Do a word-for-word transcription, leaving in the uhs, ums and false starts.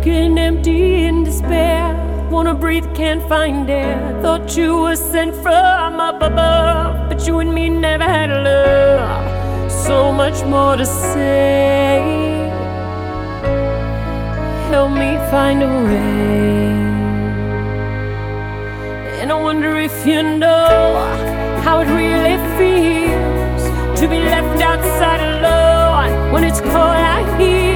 getting empty in despair. Wanna breathe, can't find air. Thought you were sent from up above, but you and me never had love. So much more to say. Help me find a way. And I wonder if you know how it really feels to be left outside alone when it's cold out here.